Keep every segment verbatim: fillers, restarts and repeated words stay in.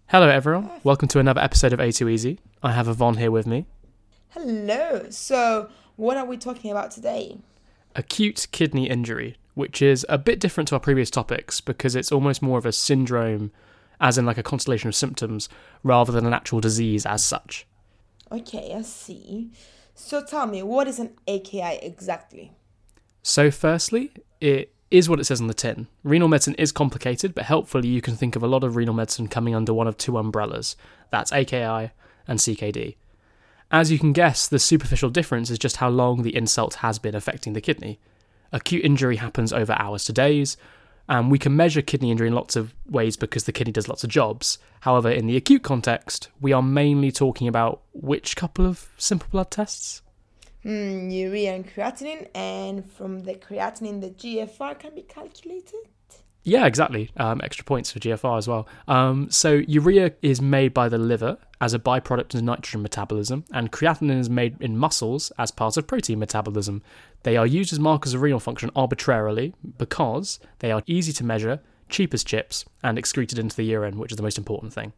Hello everyone, welcome to another episode of A two Easy. I have Yvonne here with me. Hello, so what are we talking about today? Acute kidney injury, which is a bit different to our previous topics because it's almost more of a syndrome, as in like a constellation of symptoms, rather than an actual disease as such. Okay, I see. So tell me, what is an A K I exactly? So firstly, it is what it says on the tin. Renal medicine is complicated, but helpfully you can think of a lot of renal medicine coming under one of two umbrellas. That's A K I and C K D. As you can guess, the superficial difference is just how long the insult has been affecting the kidney. Acute injury happens over hours to days, and we can measure kidney injury in lots of ways because the kidney does lots of jobs. However, in the acute context, we are mainly talking about which couple of simple blood tests? Hmm, urea and creatinine, and from the creatinine, the G F R can be calculated? Yeah, exactly. Um, extra points for G F R as well. Um, so urea is made by the liver as a byproduct of nitrogen metabolism, and creatinine is made in muscles as part of protein metabolism. They are used as markers of renal function arbitrarily because they are easy to measure, cheap as chips, and excreted into the urine, which is the most important thing.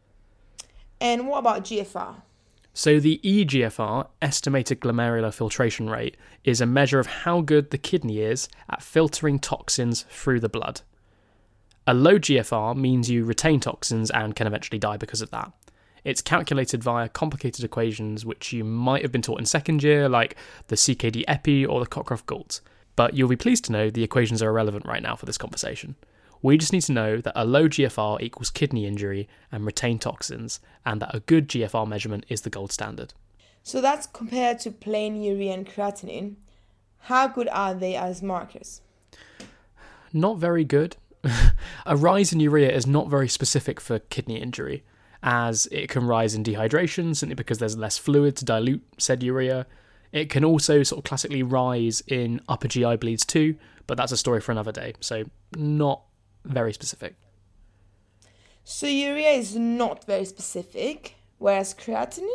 And what about G F R? So the E G F R, estimated glomerular filtration rate, is a measure of how good the kidney is at filtering toxins through the blood. A low G F R means you retain toxins and can eventually die because of that. It's calculated via complicated equations which you might have been taught in second year, like the C K D epi or the Cockcroft-Gault, but you'll be pleased to know the equations are irrelevant right now for this conversation. We just need to know that a low G F R equals kidney injury and retained toxins, and that a good G F R measurement is the gold standard. So that's compared to plain urea and creatinine. How good are they as markers? Not very good. A rise in urea is not very specific for kidney injury, as it can rise in dehydration simply because there's less fluid to dilute said urea. It can also sort of classically rise in upper G I bleeds too, but that's a story for another day, so not very specific. So urea is not very specific, whereas creatinine?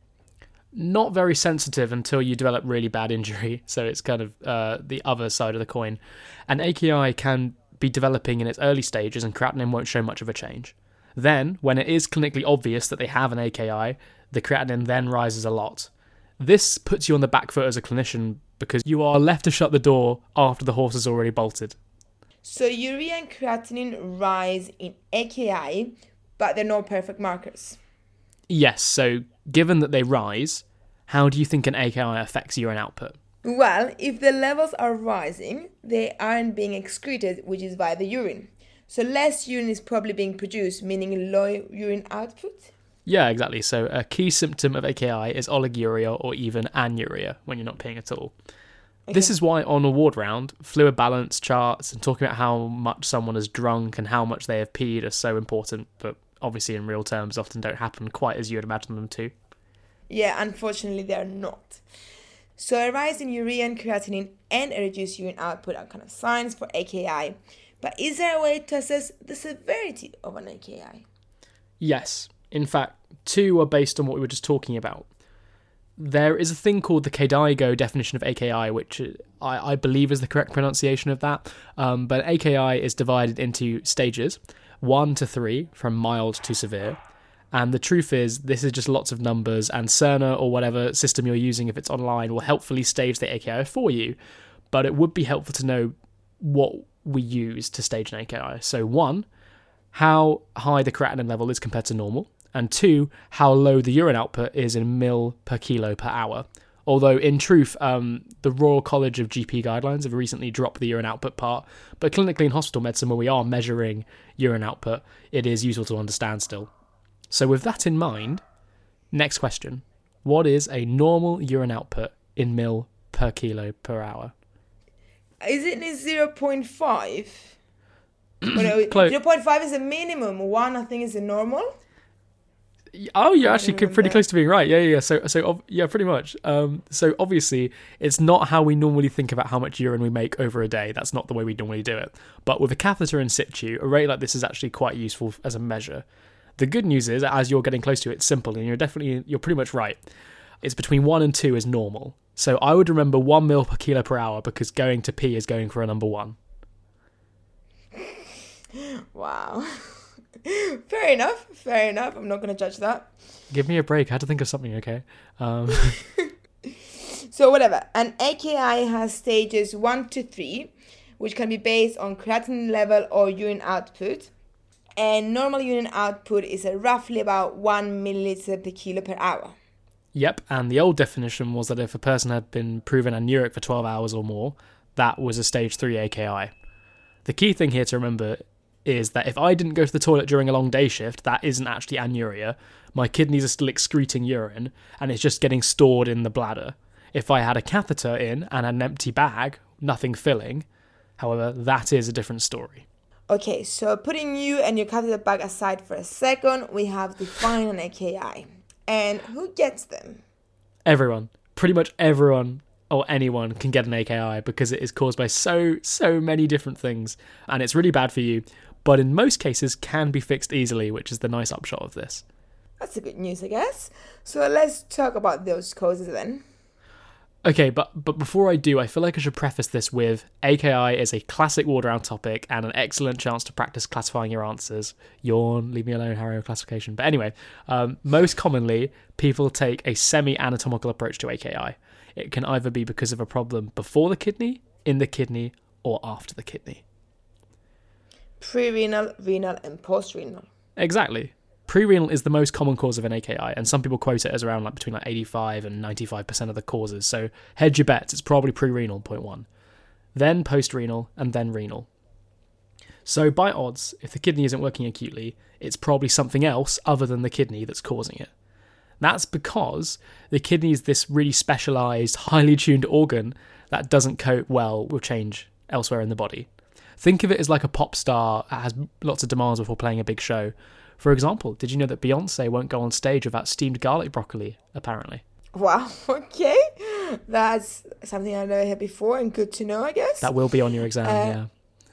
Not very sensitive until you develop really bad injury, so it's kind of uh, the other side of the coin. And A K I can be developing in its early stages and creatinine won't show much of a change. Then, when it is clinically obvious that they have an A K I, the creatinine then rises a lot. This puts you on the back foot as a clinician because you are left to shut the door after the horse has already bolted. So urea and creatinine rise in A K I, but they're not perfect markers. Yes, so given that they rise, how do you think an A K I affects urine output? Well, if the levels are rising, they aren't being excreted, which is via the urine. So less urine is probably being produced, meaning low urine output. Yeah, exactly. So a key symptom of A K I is oliguria or even anuria when you're not peeing at all. Okay. This is why on a ward round, fluid balance charts and talking about how much someone has drunk and how much they have peed are so important, but obviously in real terms often don't happen quite as you would imagine them to. Yeah, unfortunately they're not. So a rise in urea and creatinine and a reduced urine output are kind of signs for A K I. But is there a way to assess the severity of an A K I? Yes. In fact, two are based on what we were just talking about. There is a thing called the KDIGO definition of A K I, which I, I believe is the correct pronunciation of that. Um, but A K I is divided into stages, one to three, from mild to severe. And the truth is, this is just lots of numbers, and Cerner or whatever system you're using, if it's online, will helpfully stage the A K I for you. But it would be helpful to know what we use to stage an A K I. So one, how high the creatinine level is compared to normal. And two, how low the urine output is in mil per kilo per hour. Although, in truth, um, the Royal College of G P guidelines have recently dropped the urine output part, but clinically in hospital medicine, where we are measuring urine output, it is useful to understand still. So with that in mind, next question. What is a normal urine output in mil per kilo per hour? Is it zero point five? well, Close. zero point five is a minimum. one, I think, is a normal. Oh, you're actually pretty close to being right. Yeah, yeah. So, so yeah, pretty much. Um, so obviously, it's not how we normally think about how much urine we make over a day. That's not the way we normally do it. But with a catheter in situ, a rate like this is actually quite useful as a measure. The good news is, as you're getting close to it, it's simple, and you're definitely, you're pretty much right. It's between one and two is normal. So I would remember one mil per kilo per hour because going to pee is going for a number one. Wow. Fair enough. Fair enough. I'm not going to judge that. Give me a break. I had to think of something, okay? Um... So whatever. An A K I has stages one to three, which can be based on creatinine level or urine output. And normal urine output is uh, roughly about one milliliter per kilo per hour. Yep, and the old definition was that if a person had been proven anuric for twelve hours or more, that was a stage three A K I. The key thing here to remember is that if I didn't go to the toilet during a long day shift, that isn't actually anuria. My kidneys are still excreting urine, and it's just getting stored in the bladder. If I had a catheter in and an empty bag, nothing filling, however, that is a different story. Okay, so putting you and your catheter bag aside for a second, we have defined an A K I. And who gets them? Everyone. Pretty much everyone or anyone can get an A K I because it is caused by so, so many different things. And it's really bad for you, but in most cases can be fixed easily, which is the nice upshot of this. That's the good news, I guess. So let's talk about those causes then. Okay, but but before I do, I feel like I should preface this with A K I is a classic ward round topic and an excellent chance to practice classifying your answers. Yawn, leave me alone, Harry, classification. But anyway, um, most commonly, people take a semi-anatomical approach to A K I. It can either be because of a problem before the kidney, in the kidney, or after the kidney. Pre-renal, renal, and post-renal. Exactly. Pre-renal is the most common cause of an A K I, and some people quote it as around like between like eighty-five and ninety-five percent of the causes. So hedge your bets, it's probably pre-renal, point one. Then post-renal, and then renal. So by odds, if the kidney isn't working acutely, it's probably something else other than the kidney that's causing it. That's because the kidney is this really specialised, highly tuned organ that doesn't cope well with change elsewhere in the body. Think of it as like a pop star that has lots of demands before playing a big show. For example, did you know that Beyonce won't go on stage without steamed garlic broccoli, apparently? Wow, okay. That's something I've never heard before and good to know, I guess. That will be on your exam, uh,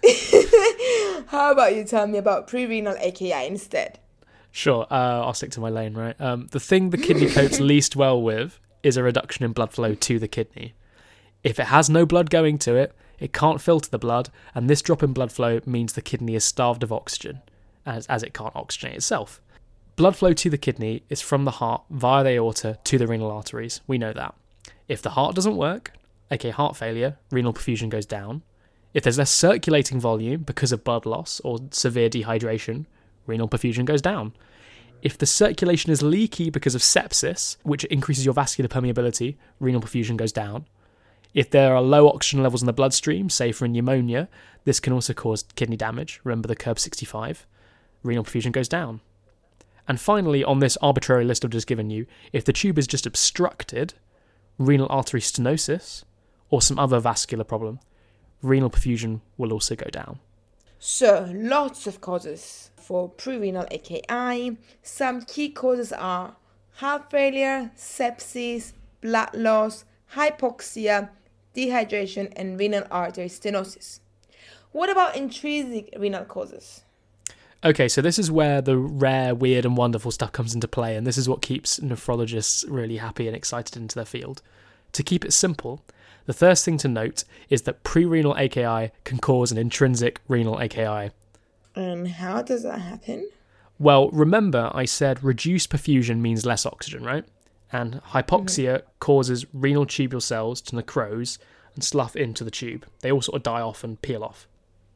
yeah. How about you tell me about pre-renal A K I instead? Sure, uh, I'll stick to my lane, right? Um, the thing the kidney copes least well with is a reduction in blood flow to the kidney. If it has no blood going to it, it can't filter the blood, and this drop in blood flow means the kidney is starved of oxygen. As, as it can't oxygenate itself. Blood flow to the kidney is from the heart via the aorta to the renal arteries. We know that. If the heart doesn't work, aka heart failure, renal perfusion goes down. If there's less circulating volume because of blood loss or severe dehydration, renal perfusion goes down. If the circulation is leaky because of sepsis, which increases your vascular permeability, renal perfusion goes down. If there are low oxygen levels in the bloodstream, say for pneumonia, this can also cause kidney damage. Remember the curve sixty-five. Renal perfusion goes down. And finally, on this arbitrary list I've just given you, if the tube is just obstructed, renal artery stenosis, or some other vascular problem, renal perfusion will also go down. So, lots of causes for pre-renal A K I. Some key causes are heart failure, sepsis, blood loss, hypoxia, dehydration, and renal artery stenosis. What about intrinsic renal causes? Okay, so this is where the rare, weird and wonderful stuff comes into play, and this is what keeps nephrologists really happy and excited into their field. To keep it simple, the first thing to note is that pre-renal A K I can cause an intrinsic renal A K I. And how does that happen? Well, remember I said reduced perfusion means less oxygen, right? And hypoxia mm-hmm. causes renal tubule cells to necrose and slough into the tube. They all sort of die off and peel off.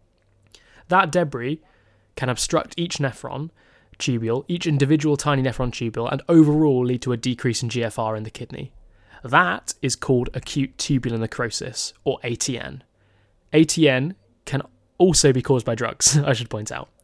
That debris can obstruct each nephron tubule, each individual tiny nephron tubule, and overall lead to a decrease in G F R in the kidney. That is called acute tubular necrosis, or A T N. A T N can also be caused by drugs, I should point out.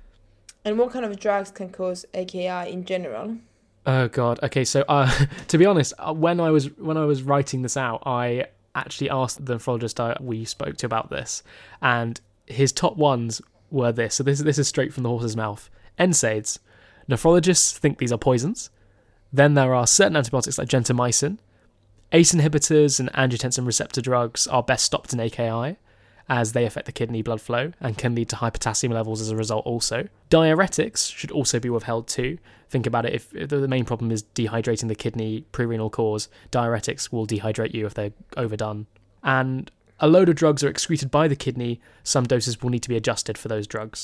And what kind of drugs can cause A K I in general? Oh god. Okay, so uh, to be honest, when I was when I was writing this out, I actually asked the nephrologist I, we spoke to about this, and his top ones were this. So this, this is straight from the horse's mouth. N SAIDs. Nephrologists think these are poisons. Then there are certain antibiotics like gentamicin. A C E inhibitors and angiotensin receptor drugs are best stopped in A K I, as they affect the kidney blood flow and can lead to high potassium levels as a result also. Diuretics should also be withheld too. Think about it, if, if the main problem is dehydrating the kidney, pre-renal cause, diuretics will dehydrate you if they're overdone. And a load of drugs are excreted by the kidney, some doses will need to be adjusted for those drugs.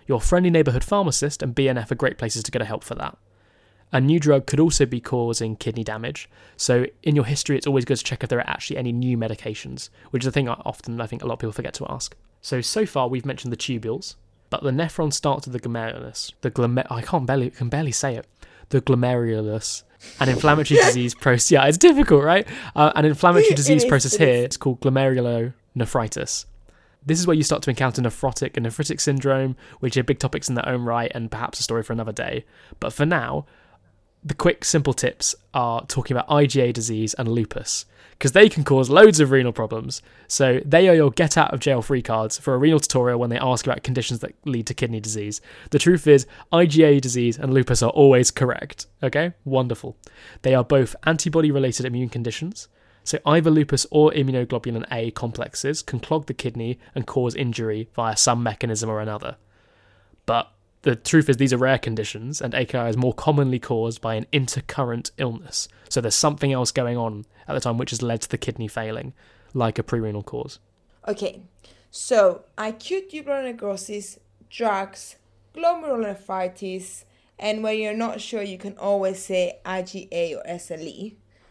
Your friendly neighbourhood pharmacist and B N F are great places to go to help for that. A new drug could also be causing kidney damage, so in your history it's always good to check if there are actually any new medications, which is a thing I often I think a lot of people forget to ask. So, so far we've mentioned the tubules, but the nephron starts with the glomerulus. The glomer- I can't barely, can barely say it. The glomerulus. An inflammatory disease process. Yeah, it's difficult, right? Uh, an inflammatory disease is, process it here, is. it's called glomerulonephritis. This is where you start to encounter nephrotic and nephritic syndrome, which are big topics in their own right and perhaps a story for another day. But for now, the quick, simple tips are talking about I G A disease and lupus, because they can cause loads of renal problems. So they are your get out of jail free cards for a renal tutorial when they ask about conditions that lead to kidney disease. The truth is, I G A disease and lupus are always correct. Okay? Wonderful. They are both antibody-related immune conditions. So either lupus or immunoglobulin A complexes can clog the kidney and cause injury via some mechanism or another. But the truth is these are rare conditions, and A K I is more commonly caused by an intercurrent illness. So there's something else going on at the time which has led to the kidney failing, like a prerenal cause. Okay, so acute tubular necrosis, drugs, glomerulonephritis, and when you're not sure, you can always say I G A or S L E.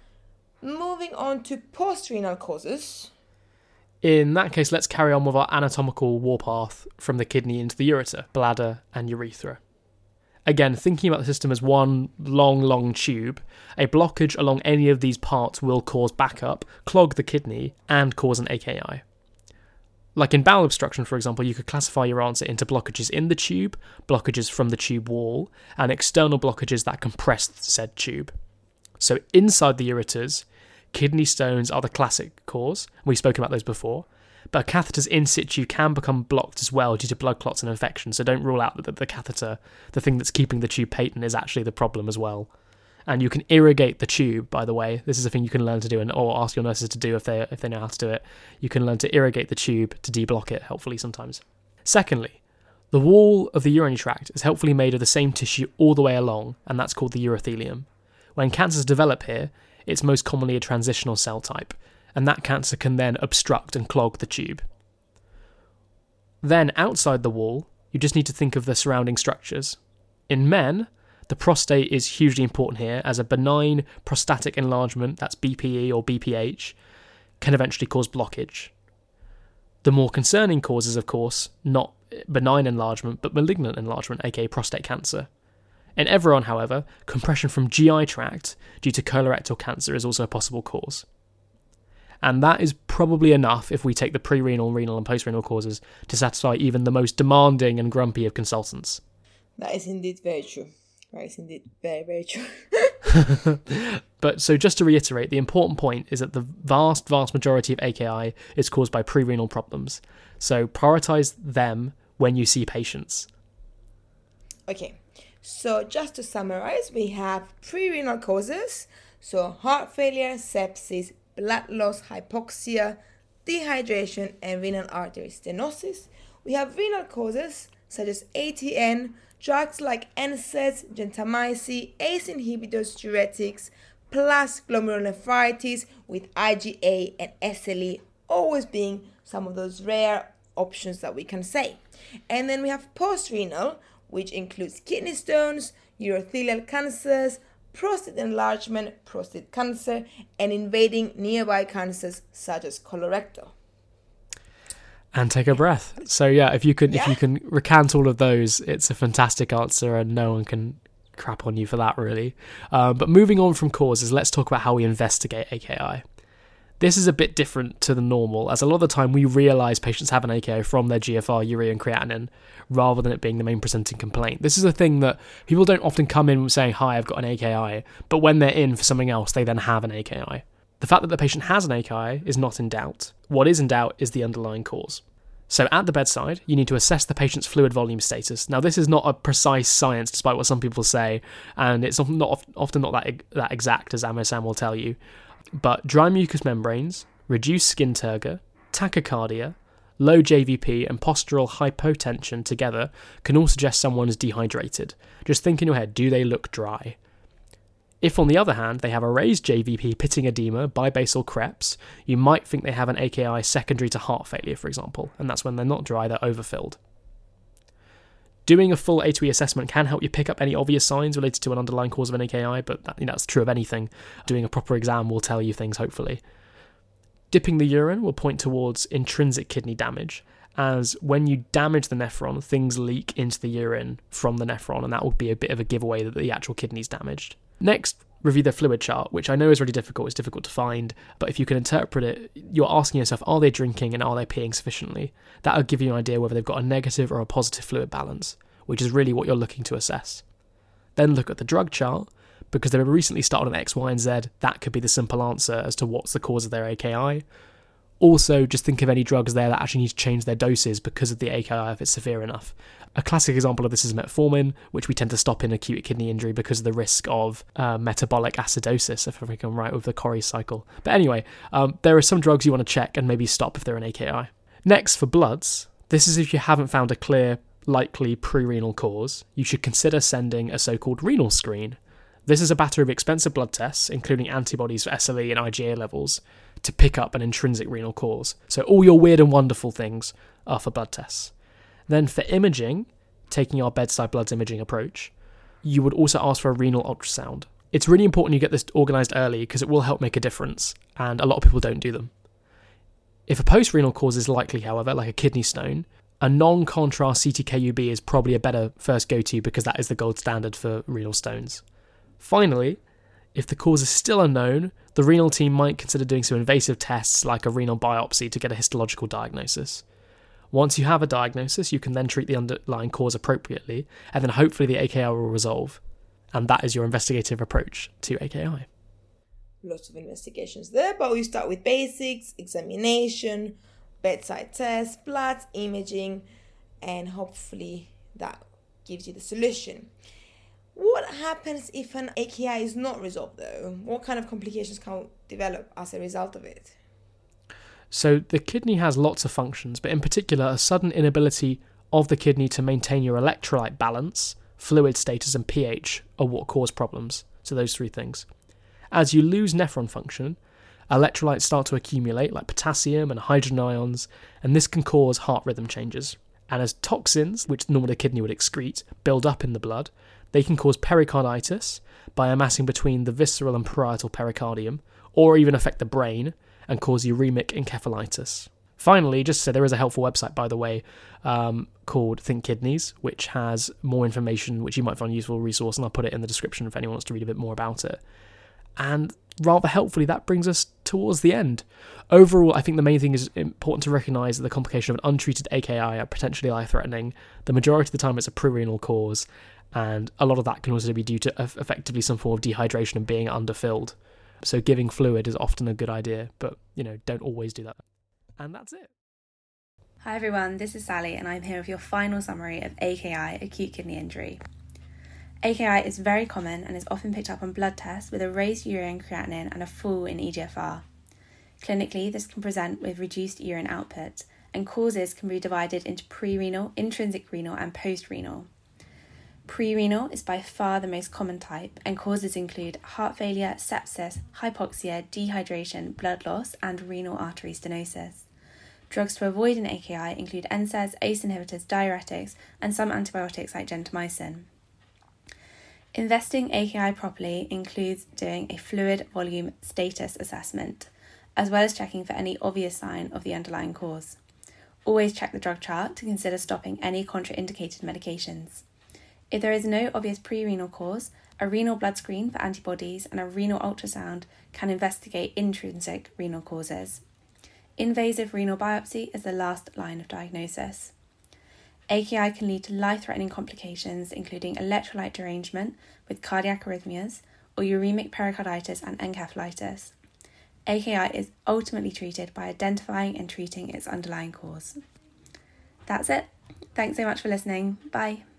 Moving on to postrenal causes. In that case, let's carry on with our anatomical warpath from the kidney into the ureter, bladder, and urethra. Again, thinking about the system as one long, long tube, a blockage along any of these parts will cause backup, clog the kidney, and cause an A K I. Like in bowel obstruction, for example, you could classify your answer into blockages in the tube, blockages from the tube wall, and external blockages that compress said tube. So inside the ureters, kidney stones are the classic cause. We've spoken about those before. But catheters in situ can become blocked as well due to blood clots and infection, so don't rule out that the catheter, the thing that's keeping the tube patent, is actually the problem as well. And you can irrigate the tube, by the way. This is a thing you can learn to do, and or ask your nurses to do if they if they know how to do it. You can learn to irrigate the tube to deblock it, helpfully sometimes. Secondly, the wall of the urinary tract is helpfully made of the same tissue all the way along, and that's called the urothelium. When cancers develop here, it's most commonly a transitional cell type, and that cancer can then obstruct and clog the tube. Then, outside the wall, you just need to think of the surrounding structures. In men, the prostate is hugely important here, as a benign prostatic enlargement, that's B P E or B P H, can eventually cause blockage. The more concerning cause is, of course, not benign enlargement, but malignant enlargement, aka prostate cancer. In everyone, however, compression from G I tract due to colorectal cancer is also a possible cause. And that is probably enough if we take the pre-renal, renal and post-renal causes to satisfy even the most demanding and grumpy of consultants. That is indeed very true. That is indeed very, very true. But so just to reiterate, the important point is that the vast, vast majority of A K I is caused by pre-renal problems. So prioritise them when you see patients. Okay, so just to summarize, we have pre-renal causes, so heart failure, sepsis, blood loss, hypoxia, dehydration, and renal artery stenosis. We have renal causes such as A T N, drugs like N SAIDs, gentamicin, A C E inhibitors, diuretics, plus glomerulonephritis with I G A and S L E always being some of those rare options that we can say. And then we have post-renal, which includes kidney stones, urothelial cancers, prostate enlargement, prostate cancer, and invading nearby cancers such as colorectal. And take a breath. So yeah, if you can Yeah. if you can recount all of those, it's a fantastic answer, and no one can crap on you for that, really. Um, but moving on from causes, let's talk about how we investigate A K I. This is a bit different to the normal, as a lot of the time we realise patients have an A K I from their G F R, urea and creatinine, rather than it being the main presenting complaint. This is a thing that people don't often come in saying, hi, I've got an A K I, but when they're in for something else, they then have an A K I. The fact that the patient has an A K I is not in doubt. What is in doubt is the underlying cause. So at the bedside, you need to assess the patient's fluid volume status. Now, this is not a precise science, despite what some people say, and it's often not, often not that, that exact, as Amo-san will tell you. But dry mucous membranes, reduced skin turgor, tachycardia, low J V P and postural hypotension together can all suggest someone is dehydrated. Just think in your head, do they look dry? If, on the other hand, they have a raised J V P, pitting edema, bibasal creps, you might think they have an A K I secondary to heart failure, for example, and that's when they're not dry, they're overfilled. Doing a full A to E assessment can help you pick up any obvious signs related to an underlying cause of an A K I, but that, you know, that's true of anything. Doing a proper exam will tell you things, hopefully. Dipping the urine will point towards intrinsic kidney damage, as when you damage the nephron, things leak into the urine from the nephron, and that would be a bit of a giveaway that the actual kidney's damaged. Next, review the fluid chart, which I know is really difficult, it's difficult to find, but if you can interpret it, you're asking yourself, are they drinking and are they peeing sufficiently? That'll give you an idea whether they've got a negative or a positive fluid balance, which is really what you're looking to assess. Then look at the drug chart, because they've recently started on X, Y, and Z, that could be the simple answer as to what's the cause of their A K I. Also, just think of any drugs there that actually need to change their doses because of the A K I if it's severe enough. A classic example of this is metformin, which we tend to stop in acute kidney injury because of the risk of uh, metabolic acidosis, if I'm right with the Corey cycle. But anyway, um, there are some drugs you want to check and maybe stop if they're an A K I. Next, for bloods, this is if you haven't found a clear, likely pre-renal cause, you should consider sending a so-called renal screen. This is a battery of expensive blood tests, including antibodies for S L E and I G A levels, to pick up an intrinsic renal cause. So all your weird and wonderful things are for blood tests. Then for imaging, taking our bedside bloods imaging approach, you would also ask for a renal ultrasound. It's really important you get this organised early because it will help make a difference, and a lot of people don't do them. If a post-renal cause is likely, however, like a kidney stone, a non-contrast C T K U B is probably a better first go-to because that is the gold standard for renal stones. Finally, if the cause is still unknown, the renal team might consider doing some invasive tests like a renal biopsy to get a histological diagnosis. Once you have a diagnosis, you can then treat the underlying cause appropriately, and then hopefully the A K I will resolve. And that is your investigative approach to A K I. Lots of investigations there, but we start with basics, examination, bedside tests, bloods, imaging, and hopefully that gives you the solution. What happens if an A K I is not resolved though? What kind of complications can develop as a result of it? So the kidney has lots of functions, but in particular a sudden inability of the kidney to maintain your electrolyte balance, fluid status and pH are what cause problems. So those three things. As you lose nephron function, electrolytes start to accumulate like potassium and hydrogen ions, and this can cause heart rhythm changes. And as toxins, which normally the kidney would excrete, build up in the blood, they can cause pericarditis by amassing between the visceral and parietal pericardium, or even affect the brain and cause uremic encephalitis. Finally, just to say, there is a helpful website, by the way, um, called Think Kidneys, which has more information which you might find a useful resource, and I'll put it in the description if anyone wants to read a bit more about it. And rather helpfully, that brings us towards the end. Overall, I think the main thing is important to recognise that the complication of an untreated A K I are potentially life-threatening. The majority of the time it's a pre-renal cause, and a lot of that can also be due to effectively some form of dehydration and being underfilled. So giving fluid is often a good idea, but, you know, don't always do that. And that's it. Hi everyone, this is Sally and I'm here with your final summary of A K I, acute kidney injury. A K I is very common and is often picked up on blood tests with a raised urine creatinine and a fall in E G F R. Clinically, this can present with reduced urine output, and causes can be divided into pre-renal, intrinsic renal and post-renal. Pre-renal is by far the most common type, and causes include heart failure, sepsis, hypoxia, dehydration, blood loss, and renal artery stenosis. Drugs to avoid an A K I include N SAIDs, A C E inhibitors, diuretics, and some antibiotics like gentamicin. Investing A K I properly includes doing a fluid volume status assessment, as well as checking for any obvious sign of the underlying cause. Always check the drug chart to consider stopping any contraindicated medications. If there is no obvious pre-renal cause, a renal blood screen for antibodies and a renal ultrasound can investigate intrinsic renal causes. Invasive renal biopsy is the last line of diagnosis. A K I can lead to life-threatening complications including electrolyte derangement with cardiac arrhythmias or uremic pericarditis and encephalitis. A K I is ultimately treated by identifying and treating its underlying cause. That's it. Thanks so much for listening. Bye.